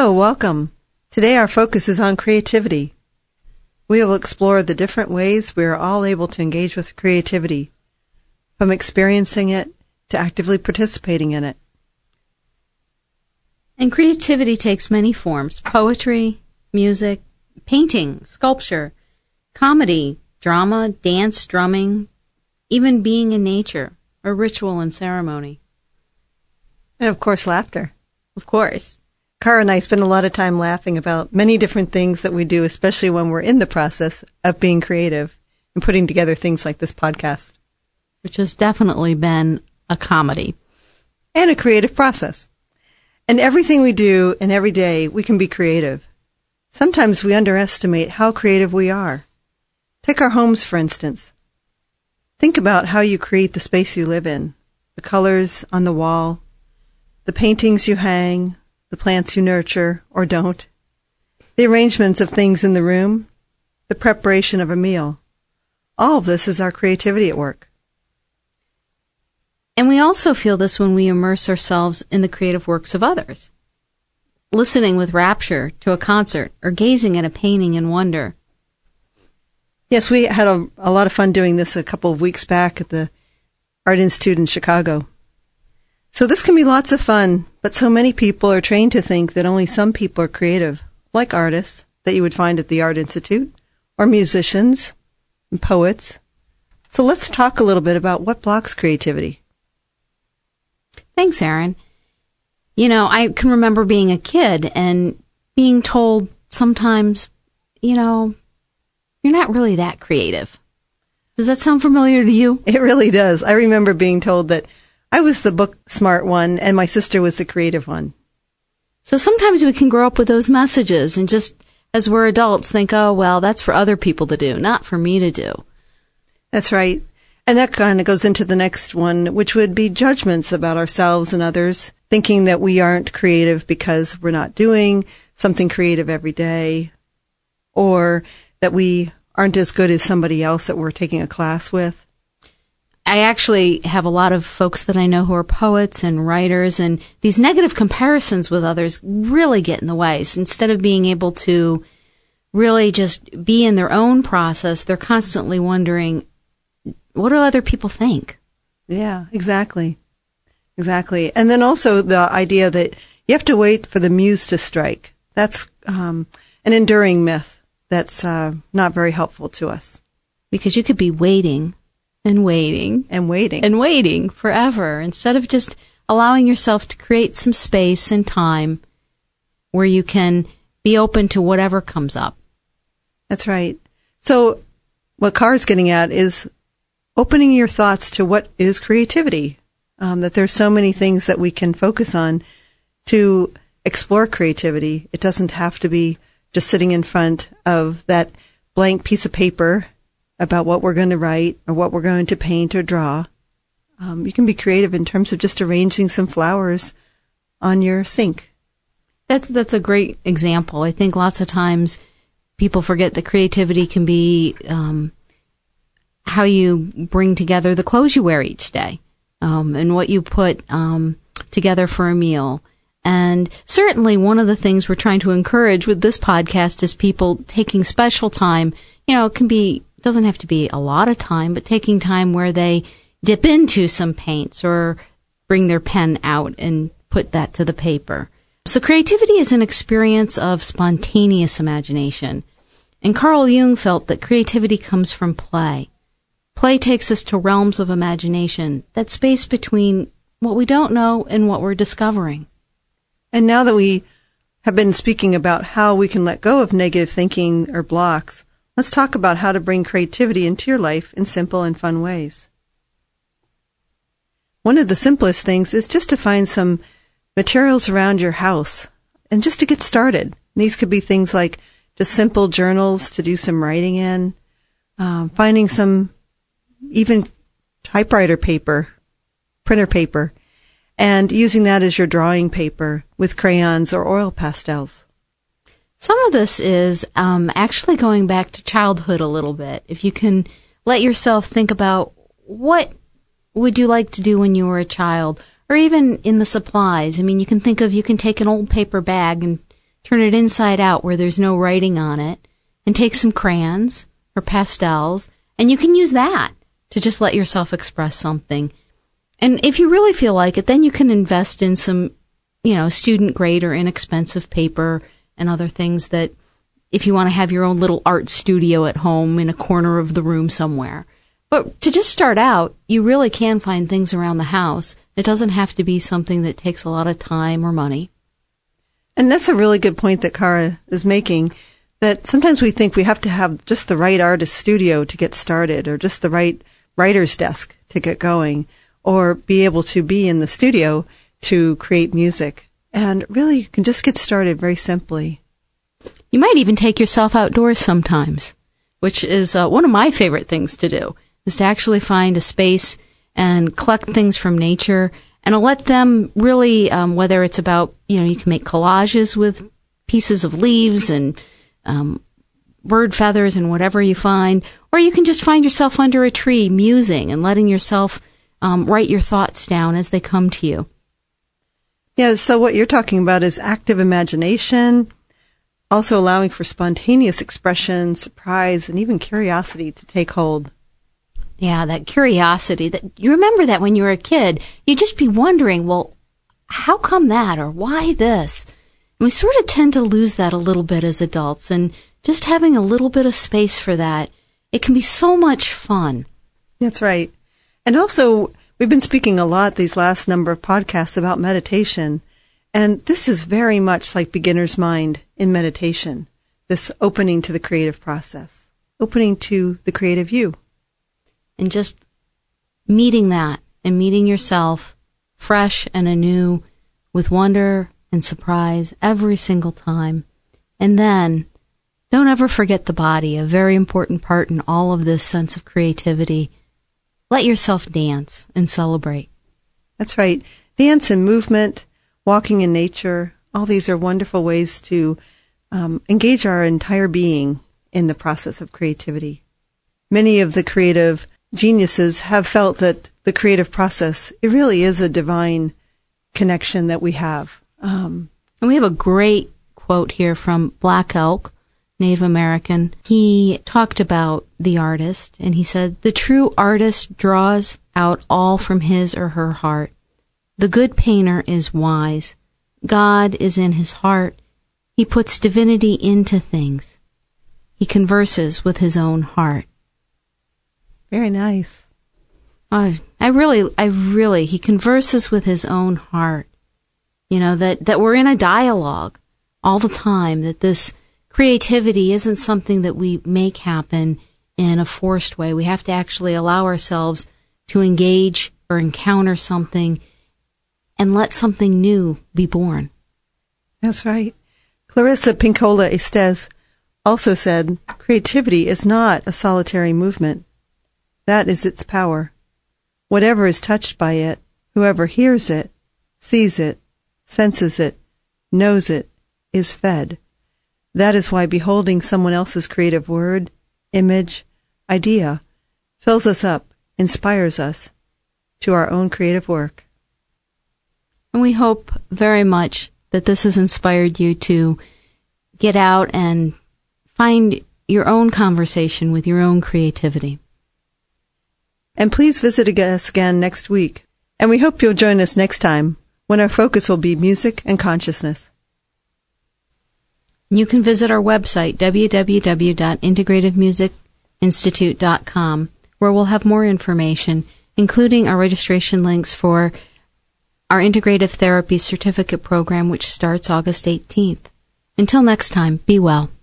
Hello, welcome. Today our focus is on creativity. We will explore the different ways we are all able to engage with creativity, from experiencing it to actively participating in it. And creativity takes many forms: poetry, music, painting, sculpture, comedy, drama, dance, drumming, even being in nature, or ritual and ceremony. And of course, laughter. Of course. Cara and I spend a lot of time laughing about many different things that we do, especially when we're in the process of being creative and putting together things like this podcast. Which has definitely been a comedy. And a creative process. And everything we do and every day, we can be creative. Sometimes we underestimate how creative we are. Take our homes, for instance. Think about how you create the space you live in, the colors on the wall, the paintings you hang, the plants you nurture or don't, the arrangements of things in the room, the preparation of a meal. All of this is our creativity at work. And we also feel this when we immerse ourselves in the creative works of others. Listening with rapture to a concert or gazing at a painting in wonder. Yes, we had a lot of fun doing this a couple of weeks back at the Art Institute in Chicago. So this can be lots of fun, but so many people are trained to think that only some people are creative, like artists that you would find at the Art Institute, or musicians and poets. So let's talk a little bit about what blocks creativity. Thanks, Erin. You know, I can remember being a kid and being told sometimes, you're not really that creative. Does that sound familiar to you? It really does. I remember being told that I was the book smart one and my sister was the creative one. So sometimes we can grow up with those messages and just as we're adults think, oh, well, that's for other people to do, not for me to do. That's right. And that kind of goes into the next one, which would be judgments about ourselves and others, thinking that we aren't creative because we're not doing something creative every day, or that we aren't as good as somebody else that we're taking a class with. I actually have a lot of folks that I know who are poets and writers, and these negative comparisons with others really get in the way. So instead of being able to really just be in their own process, they're constantly wondering, what do other people think? Yeah, exactly. Exactly. And then also the idea that you have to wait for the muse to strike. That's an enduring myth that's not very helpful to us. Because you could be waiting and waiting and waiting and waiting forever instead of just allowing yourself to create some space and time where you can be open to whatever comes up. That's right. So what Cara's getting at is opening your thoughts to what is creativity, that there's so many things that we can focus on to explore creativity. It doesn't have to be just sitting in front of that blank piece of paper about what we're going to write or what we're going to paint or draw. You can be creative in terms of just arranging some flowers on your sink. That's a great example. I think lots of times people forget that creativity can be how you bring together the clothes you wear each day, and what you put together for a meal. And certainly one of the things we're trying to encourage with this podcast is people taking special time. It doesn't have to be a lot of time, but taking time where they dip into some paints or bring their pen out and put that to the paper. So creativity is an experience of spontaneous imagination. And Carl Jung felt that creativity comes from play. Play takes us to realms of imagination, that space between what we don't know and what we're discovering. And now that we have been speaking about how we can let go of negative thinking or blocks, let's talk about how to bring creativity into your life in simple and fun ways. One of the simplest things is just to find some materials around your house and just to get started. These could be things like just simple journals to do some writing in, finding some even typewriter paper, printer paper, and using that as your drawing paper with crayons or oil pastels. Some of this is actually going back to childhood a little bit. If you can let yourself think about what would you like to do when you were a child, or even in the supplies. I mean, you can take an old paper bag and turn it inside out where there's no writing on it, and take some crayons or pastels, and you can use that to just let yourself express something. And if you really feel like it, then you can invest in some, student grade or inexpensive paper and other things that if you want to have your own little art studio at home in a corner of the room somewhere. But to just start out, you really can find things around the house. It doesn't have to be something that takes a lot of time or money. And that's a really good point that Kara is making, that sometimes we think we have to have just the right artist studio to get started, or just the right writer's desk to get going, or be able to be in the studio to create music. And really, you can just get started very simply. You might even take yourself outdoors sometimes, which is one of my favorite things to do, is to actually find a space and collect things from nature and let them really, whether it's about, you can make collages with pieces of leaves and bird feathers and whatever you find, or you can just find yourself under a tree musing and letting yourself write your thoughts down as they come to you. Yeah, so what you're talking about is active imagination, also allowing for spontaneous expression, surprise, and even curiosity to take hold. Yeah, that curiosity. That you remember that when you were a kid, you'd just be wondering, well, how come that, or why this? And we sort of tend to lose that a little bit as adults, and just having a little bit of space for that, it can be so much fun. That's right. And also, we've been speaking a lot these last number of podcasts about meditation, and this is very much like beginner's mind in meditation, this opening to the creative process, opening to the creative you. And just meeting that and meeting yourself fresh and anew with wonder and surprise every single time. And then don't ever forget the body, a very important part in all of this sense of creativity. Let yourself dance and celebrate. That's right. Dance and movement, walking in nature, all these are wonderful ways to engage our entire being in the process of creativity. Many of the creative geniuses have felt that the creative process, it really is a divine connection that we have. And we have a great quote here from Black Elk, Native American. He talked about the artist, and he said, "The true artist draws out all from his or her heart. The good painter is wise. God is in his heart. He puts divinity into things. He converses with his own heart." Very nice. I really, he converses with his own heart. That we're in a dialogue all the time, that this creativity isn't something that we make happen in a forced way. We have to actually allow ourselves to engage or encounter something and let something new be born. That's right. Clarissa Pinkola Estes also said, "Creativity is not a solitary movement. That is its power. Whatever is touched by it, whoever hears it, sees it, senses it, knows it, is fed. That is why beholding someone else's creative word, image, idea fills us up, inspires us to our own creative work." And we hope very much that this has inspired you to get out and find your own conversation with your own creativity. And please visit us again next week. And we hope you'll join us next time when our focus will be music and consciousness. You can visit our website, www.integrativemusicinstitute.com, where we'll have more information, including our registration links for our Integrative Therapy Certificate Program, which starts August 18th. Until next time, be well.